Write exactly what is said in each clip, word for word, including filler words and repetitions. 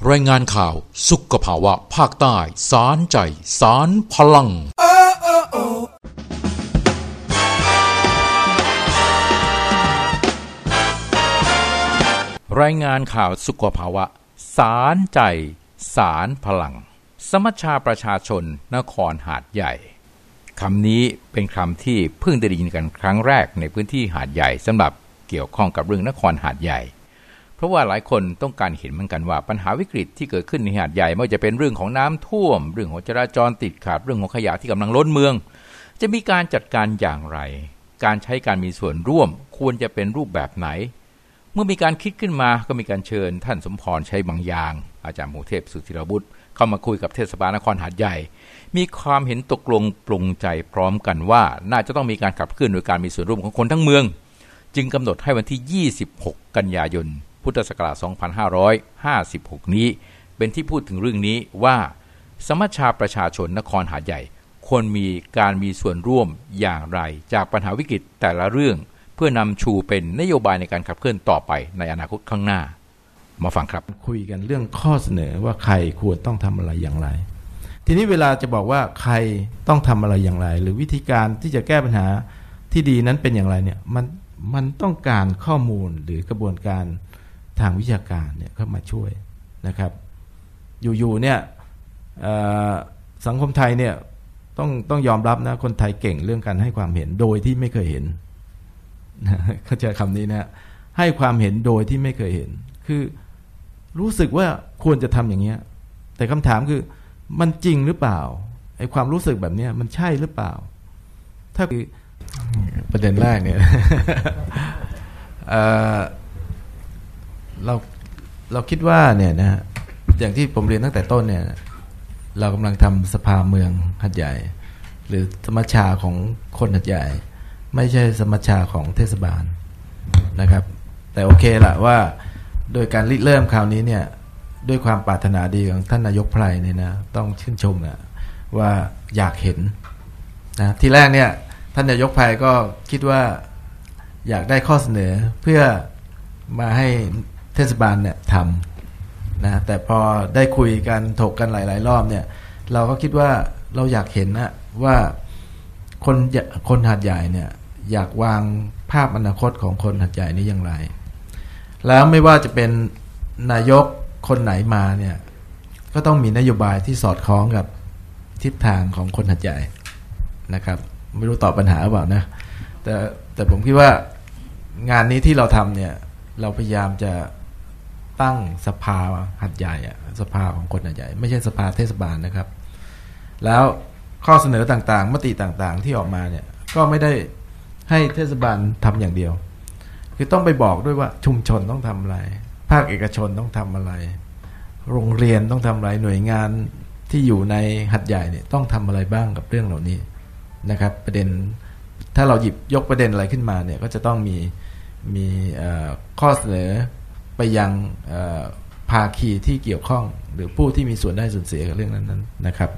รายงานข่าวสุขภาวะภาคใต้สารใจสารพลังรายงานข่าวสุขภาวะสารใจสารพลังสมัชชาประชาชนนครหาดใหญ่คำนี้เป็นคำที่เพิ่งได้ยินกันครั้งแรกในพื้นที่หาดใหญ่สำหรับเกี่ยวข้องกับเรื่องนครหาดใหญ่เพราะว่าหลายคนต้องการเห็นเหมือนกันว่าปัญหาวิกฤตที่เกิดขึ้นในหาดใหญ่ไม่ว่าจะเป็นเรื่องของน้ำท่วมเรื่องของจราจรติดขัดเรื่องของขยะที่กำลังล้นเมืองจะมีการจัดการอย่างไรการใช้การมีส่วนร่วมควรจะเป็นรูปแบบไหนเมื่อมีการคิดขึ้นมาก็มีการเชิญท่านสมพรชัยบางยางอาจารย์หมู่เทพสุทธิรบุตรเข้ามาคุยกับเทศบาลนครหาดใหญ่มีความเห็นตกลงปลงใจพร้อมกันว่าน่าจะต้องมีการขับเคลื่อนโดยการมีส่วนร่วมของคนทั้งเมืองจึงกำหนดให้วันที่ยี่สิบหกกันยายนพุทธศักราชสองพันห้าร้อยห้าสิบหกนี้เป็นที่พูดถึงเรื่องนี้ว่าสมัชชาประชาชนนครหาดใหญ่ควรมีการมีส่วนร่วมอย่างไรจากปัญหาวิกฤตแต่ละเรื่องเพื่อนำชูเป็นนโยบายในการขับเคลื่อนต่อไปในอนาคตข้างหน้ามาฟังครับคุยกันเรื่องข้อเสนอว่าใครควรต้องทำอะไรอย่างไรทีนี้เวลาจะบอกว่าใครต้องทำอะไรอย่างไรหรือวิธีการที่จะแก้ปัญหาที่ดีนั้นเป็นอย่างไรเนี่ยมันมันต้องการข้อมูลหรือกระบวนการทางวิชาการเนี่ยเข้ามาช่วยนะครับอยู่ๆเนี่ยสังคมไทยเนี่ยต้องต้องยอมรับนะคนไทยเก่งเรื่องการให้ความเห็นโดยที่ไม่เคยเห็นเข้าใจคำนี้นะให้ความเห็นโดยที่ไม่เคยเห็นคือรู้สึกว่าควรจะทำอย่างเงี้ยแต่คำถามคือมันจริงหรือเปล่าไอ้ความรู้สึกแบบนี้มันใช่หรือเปล่าถ้าคือประเด็นแรกเนี่ย เ, เราเราคิดว่าเนี่ยนะอย่างที่ผมเรียนตั้งแต่ต้นเนี่ยเรากำลังทำสภาเมืองหาดใหญ่หรือสมัชชาของคนหาดใหญ่ไม่ใช่สมัชชาของเทศบาลนะครับแต่โอเคละว่าโดยการริเริ่มคราวนี้เนี่ยด้วยความปรารถนาดีของท่านนายกไพรเนี่ยนะต้องชื่นชมนะว่าอยากเห็นนะทีแรกเนี่ยท่านนายกไพรก็คิดว่าอยากได้ข้อเสนอเพื่อมาให้เทศบาลเนี่ยทำนะแต่พอได้คุยกันถกกันหลายๆรอบเนี่ยเราก็คิดว่าเราอยากเห็นนะว่าคนคนหาดใหญ่เนี่ยอยากวางภาพอนาคตของคนหาดใหญ่นี้อย่างไรแล้วไม่ว่าจะเป็นนายกคนไหนมาเนี่ยก็ต้องมีนโยบายที่สอดคล้องกับทิศทางของคนหาดใหญ่นะครับไม่รู้ตอบปัญหาหรือเปล่านะแต่แต่ผมคิดว่างานนี้ที่เราทำเนี่ยเราพยายามจะตั้งสภาหาดใหญ่สภาของคนหาดใหญ่ไม่ใช่สภาเทศบาลนะครับแล้วข้อเสนอต่างๆมติต่างๆที่ออกมาเนี่ยก็ไม่ได้ให้เทศบาลทำอย่างเดียวคือต้องไปบอกด้วยว่าชุมชนต้องทำอะไรภาคเอกชนต้องทำอะไรโรงเรียนต้องทำอะไรหน่วยงานที่อยู่ในหาดใหญ่เนี่ยต้องทำอะไรบ้างกับเรื่องเหล่านี้นะครับประเด็นถ้าเราหยิบยกประเด็นอะไรขึ้นมาเนี่ยก็จะต้องมีมีข้อเสนอไปยังภาคีที่เกี่ยวข้องหรือผู้ที่มีส่วนได้ส่วนเสียกับเรื่องนั้นๆนะครับ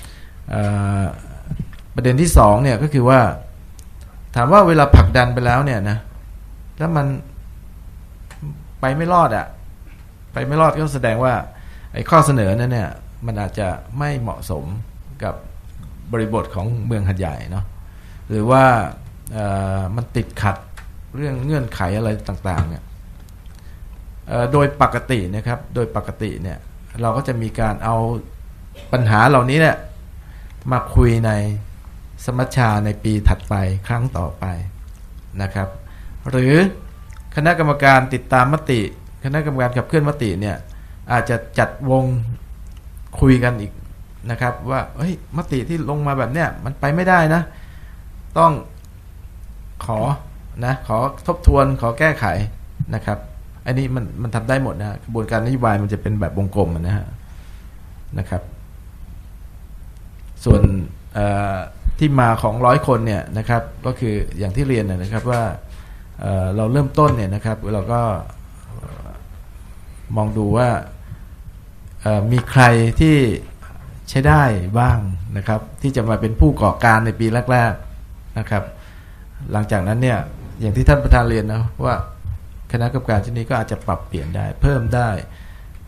ประเด็นที่สองเนี่ยก็คือว่าถามว่าเวลาผลักดันไปแล้วเนี่ยนะแล้วมันไปไม่รอดอ่ะไปไม่รอดก็แสดงว่าไอ้ข้อเสนอนั้นเนี่ยมันอาจจะไม่เหมาะสมกับบริบทของเมืองหาดใหญ่เนาะหรือว่ามันติดขัดเรื่องเงื่อนไขอะไรต่างๆเนี่ยโดยปกตินะครับโดยปกติเนี่ยเราก็จะมีการเอาปัญหาเหล่านี้เนี่ยมาคุยในสมัชชาในปีถัดไปครั้งต่อไปนะครับหรือคณะกรรมการติดตามมติคณะกรรมการขับเคลื่อนมติเนี่ยอาจจะจัดวงคุยกันอีกนะครับว่าเฮ้ยมติที่ลงมาแบบเนี้ยมันไปไม่ได้นะต้องขอนะขอทบทวนขอแก้ไขนะครับอันนี้มันมันทำได้หมดนะกระบวนการนโยบายมันจะเป็นแบบวงกลมนะฮะนะครับส่วนที่มาของร้อยคนเนี่ยนะครับก็คืออย่างที่เรียนนะครับว่า เ, เราเริ่มต้นเนี่ยนะครับเราก็มองดูว่ามีใครที่ใช้ได้บ้างนะครับที่จะมาเป็นผู้ก่อการในปีแรกๆนะครับหลังจากนั้นเนี่ยอย่างที่ท่านประธานเรียนนะว่าคณะกรรมการชุดนี้ก็อาจจะปรับเปลี่ยนได้เพิ่มได้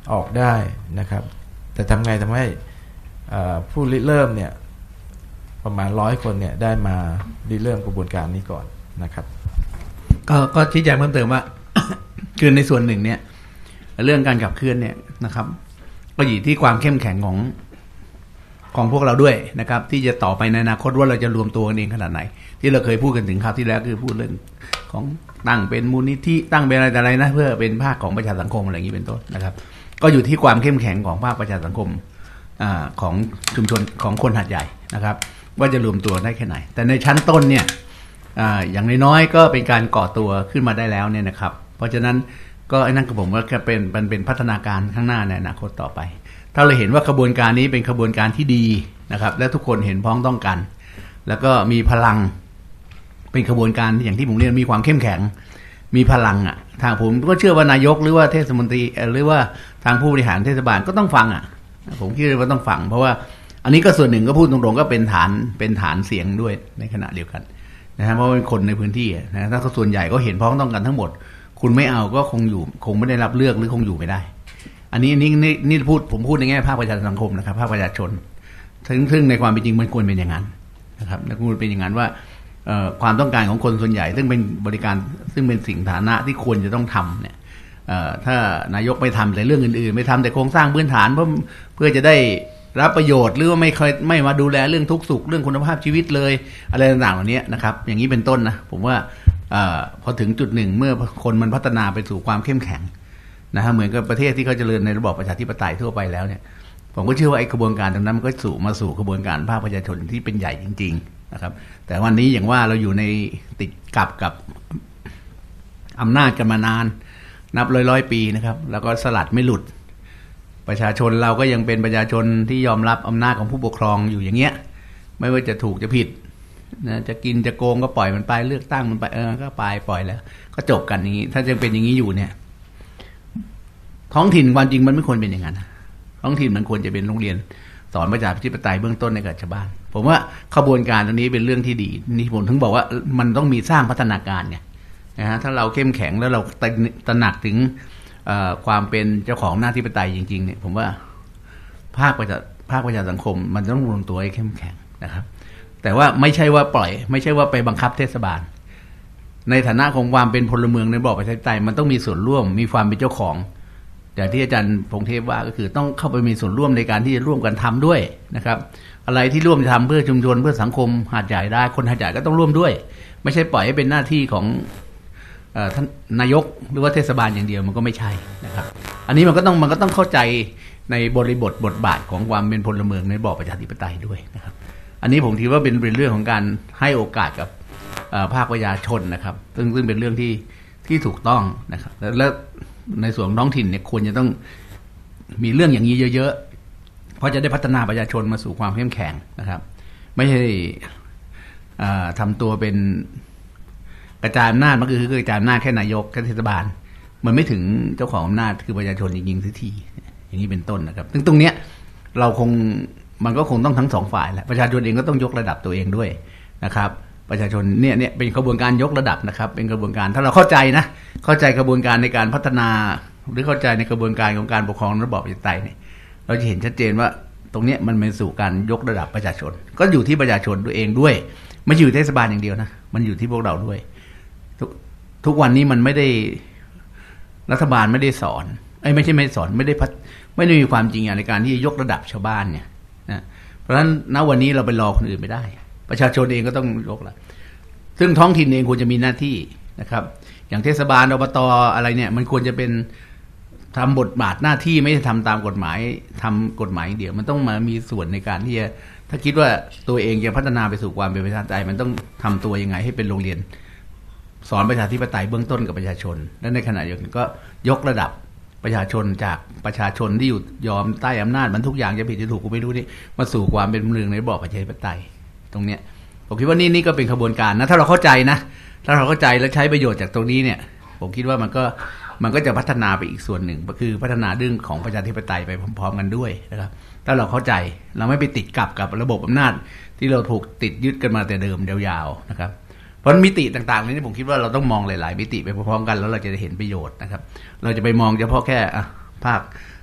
ออกได้นะครับแต่ทำไงทำให้ผู้ริเริ่มเนี่ยประมาณร้อยคนเนี่ยได้มาริเริ่มกระบวนการนี้ก่อนนะครับก็ก็ชี้แจงเพิ่มเติมว่า คือในส่วนหนึ่งเนี่ยเรื่องการขับเคลื่อนเนี่ยนะครับก็อยู่ที่ความเข้มแข็งของของพวกเราด้วยนะครับที่จะต่อไปในอนาคตว่าเราจะรวมตัวกันเองขนาดไหนที่เราเคยพูดกันถึงคราวที่แล้วคือพูดเรื่องของตั้งเป็นมูลนิธิตั้งเป็นอะไรอะไรนะเพื่อเป็นภาคของประชาสังคมอะไรอย่างนี้เป็นต้นนะครับก็อยู่ที่ความเข้มแข็งของภาคประชาสังคมอ่าของชุมชนของคนหาดใหญ่นะครับว่าจะรวมตัวได้แค่ไหนแต่ในชั้นต้นเนี่ยอ่าอย่างน้อยๆก็เป็นการก่อตัวขึ้นมาได้แล้วเนี่ยนะครับเพราะฉะนั้นก็ไอ้นั่นก็ผมว่าเป็นมันเป็นพัฒนาการข้างหน้าในอนาคตต่อไปถ้าเราเห็นว่าขบวนการนี้เป็นขบวนการที่ดีนะครับและทุกคนเห็นพ้องต้องกันแล้วก็มีพลังเป็นขบวนการอย่างที่ผมเรียนมีความเข้มแข็งมีพลังอ่ะทางผมก็เชื่อว่านายกหรือว่าเทศมนตรีหรือว่าทางผู้บริหารเทศบาลก็ต้องฟังอ่ะผมคิดว่าต้องฟังเพราะว่าอันนี้ก็ส่วนหนึ่งก็พูดตรงๆก็เป็นฐานเป็นฐานเสียงด้วยในขณะเดียวกันนะฮะเพราะเป็นคนในพื้นที่นะถ้าส่วนใหญ่ก็เห็นพ้องต้องกันทั้งหมดคุณไม่เอาก็คงอยู่คงไม่ได้รับเลือกหรือคงอยู่ไม่ได้อันนี้นี่นี่นี่พูดผมพูดในแง่ภาคประชาสังคมนะครับภาคประชาชนซึ่งซึ่งในความเป็นจริงมันควรเป็นอย่างนั้นนะครับและควรเป็นอย่างนั้นว่าความต้องการของคนส่วนใหญ่ซึ่งเป็นบริการซึ่งเป็นสิ่งฐานะที่ควรจะต้องทำเนี่ยถ้านายกไม่ทำแต่เรื่องอื่นๆไม่ทำแต่โครงสร้างพื้นฐานเพื่อเพื่อจะได้รับประโยชน์หรือว่าไม่เคยไม่มาดูแลเรื่องทุกสุขเรื่องคุณภาพชีวิตเลยอะไรต่างๆเหล่านี้นะครับอย่างนี้เป็นต้นนะผมว่าพอถึงจุดหนึ่งเมื่อคนมันพัฒนาไปสู่ความเข้มแข็งนะฮะเหมือนกับประเทศที่เขาเจริญในระบอบประชาธิปไตยทั่วไปแล้วเนี่ยผมก็เชื่อว่าไอ้กระบวนการตรงนั้นมันก็สู่มาสู่กระบวนการภาคประชาชนที่เป็นใหญ่จริงๆนะครับแต่วันนี้อย่างว่าเราอยู่ในติดกับกับอำนาจกันมานานนับร้อยร้อยปีนะครับแล้วก็สลัดไม่หลุดประชาชนเราก็ยังเป็นประชาชนที่ยอมรับอำนาจของผู้ปกครองอยู่อย่างเงี้ยไม่ว่าจะถูกจะผิดนะจะกินจะโกงก็ปล่อยมันไปเลือกตั้งมันไปเออก็ไปปล่อยแล้วก็จบกันอย่างนี้ถ้ายังเป็นอย่างนี้อยู่เนี่ยท้องถิ่นความจริงมันไม่ควรเป็นอย่างนั้นท้องถิ่นมันควรจะเป็นโรงเรียนสอนประชาธิปไตยเบื้องต้นในกับชาวบ้านผมว่าขบวนการตรงนี้เป็นเรื่องที่ดีนี่ผมถึงบอกว่ามันต้องมีสร้างพัฒนาการไงนะฮะถ้าเราเข้มแข็งแล้วเราตระหนักถึงความเป็นเจ้าของหน้าที่ปไตยจริงๆเนี่ยผมว่าภาคประชาภาคประชาสังคมมันต้องรวมตัวให้เข้มแข็งนะครับแต่ว่าไม่ใช่ว่าปล่อยไม่ใช่ว่าไปบังคับเทศบาลในฐานะของความเป็นพลเมืองในระบอบประชาธิปไตยมันต้องมีส่วนร่วมมีความเป็นเจ้าของอย่างที่อาจารย์พงเทพว่าก็คือต้องเข้าไปมีส่วนร่วมในการที่จะร่วมกันทำด้วยนะครับอะไรที่ร่วมทำเพื่อชุมชนเพื่อสังคมหาดใหญ่ได้คนหาดใหญ่ก็ต้องร่วมด้วยไม่ใช่ปล่อยให้เป็นหน้าที่ของท่านนายกหรือว่าเทศบาลอย่างเดียวมันก็ไม่ใช่นะครับอันนี้มันก็ต้องมันก็ต้องเข้าใจในบริบทบทบาทของความเป็นพลเมืองในระบอบประชาธิปไตยด้วยนะครับอันนี้ผมคิดว่าเป็นเป็นเรื่องของการให้โอกาสกับภาคประชาชนนะครับซึ่งซึ่งเป็นเรื่องที่ที่ถูกต้องนะครับและในส่วนท้องถิ่นเนี่ยควรจะต้องมีเรื่องอย่างนี้เยอะๆเพราะจะได้พัฒนาประชาชนมาสู่ความเข้มแข็งนะครับไม่ใช่ทำตัวเป็นกระจายอำนาจมันคือกระจายอำนาจแค่นายกแค่เทศบาลมันไม่ถึงเจ้าของอำนาจคือประชาชนจริงๆสักทีอย่างนี้เป็นต้นนะครับซึ่งตรงเนี้ยเราคงมันก็คงต้องทั้งสองฝ่ายแหละประชาชนเองก็ต้องยกระดับตัวเองด้วยนะครับประชาชนเนี่ยเนี่ยเป็นกระบวนการยกระดับนะครับเป็นกระบวนการถ้าเราเข้าใจนะเข้าใจกระบวนการในการพัฒนาหรือเข้าใจในกระบวนการของการปกครองระบอบประชาธิปไตยเนี่ยเราจะเห็นชัดเจนว่าตรงเนี้ยมันเป็นสู่การยกระดับประชาชนก็อยู่ที่ประชาชนตัวเองด้วยไม่อยู่เทศบาลอย่างเดียวนะมันอยู่ที่พวกเราด้วยทุกทุกวันนี้มันไม่ได้รัฐบาลไม่ได้สอนไอ้ไม่ใช่ไม่สอนไม่ได้พัฒไม่ได้มีความจริงในการที่จะยกระดับชาวบ้านเนี่ยนะเพราะฉะนั้นณวันนี้เราไปรอคนอื่นไม่ได้ประชาชนเองก็ต้องยกละซึ่งท้องถิ่นเองควรจะมีหน้าที่นะครับอย่างเทศบาลอบตอะไรเนี่ยมันควรจะเป็นทำบทบาทหน้าที่ไม่ใช่ทำตามกฎหมายทำกฎหมายเดียวมันต้องมามีส่วนในการที่จะถ้าคิดว่าตัวเองจะพัฒนาไปสู่ความเป็นประชาธิปไตยมันต้องทำตัวยังไงให้เป็นโรงเรียนสอนประชาธิปไตยเบื้องต้นกับประชาชนและในขณะเดียวกันก็ยกระดับประชาชนจากประชาชนที่อยู่ยอมใต้อำนาจมันทุกอย่างจะผิดจะถูกกูไม่รู้นี่มาสู่ความเป็นเมืองในระบอบประชาธิปไตยตรงเนี้ยผมคิดว่านี่นี่ก็เป็นขบวนการนะถ้าเราเข้าใจนะถ้าเราเข้าใจและใช้ประโยชน์จากตรงนี้เนี่ยผมคิดว่ามันก็มันก็จะพัฒนาไปอีกส่วนหนึ่งก็คือพัฒนาเรื่องของประชาธิปไตยไปพร้อมๆกันด้วยนะครับถ้าเราเข้าใจเราไม่ไปติดกับกับระบบอำนาจที่เราถูกติดยึดกันมาแต่เดิมยาวๆนะครับเพราะมิติต่างๆนี้ผมคิดว่าเราต้องมองหลายๆมิติไปพร้อมๆกันแล้วเราจะได้เห็นประโยชน์นะครับเราจะไปมองเฉพาะแค่ภาค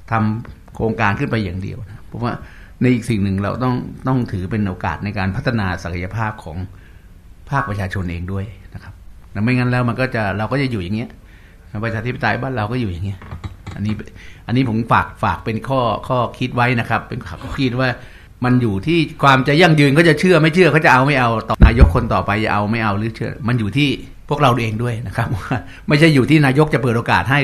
ทำโครงการขึ้นไปอย่างเดียวนะเพราะว่าในอีกสิ่งหนึ่งเราต้องต้องถือเป็นโอกาสในการพัฒนาศักยภาพของภาคประชาชนเองด้วยนะครับไม่งั้นแล้วมันก็จะเราก็จะอยู่อย่างเงี้ยประชาธิปไตยบ้านเราก็อยู่อย่างเงี้ยอันนี้อันนี้ผมฝากฝากเป็นข้อข้อคิดไว้นะครับเป็นข้อคิดว่ามันอยู่ที่ความจะยั่งยืนเขาจะเชื่อไม่เชื่อเขาจะเอาไม่เอาต่อนายกคนต่อไปจะเอาไม่เอาหรือเชื่อมันอยู่ที่พวกเราเองด้วยนะครับไม่ใช่อยู่ที่นายกจะเปิดโอกาสให้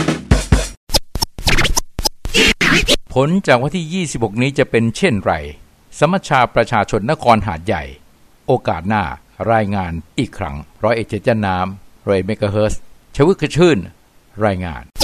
ผลจากวันที่ยี่สิบหกนี้จะเป็นเช่นไรสมัชชาประชาชนนครหาดใหญ่โอกาสหน้ารายงานอีกครั้งร้อยเอกเจษฎาน้ำร้อยเมกะเฮิรตซ์ชวึกชื่นรายงาน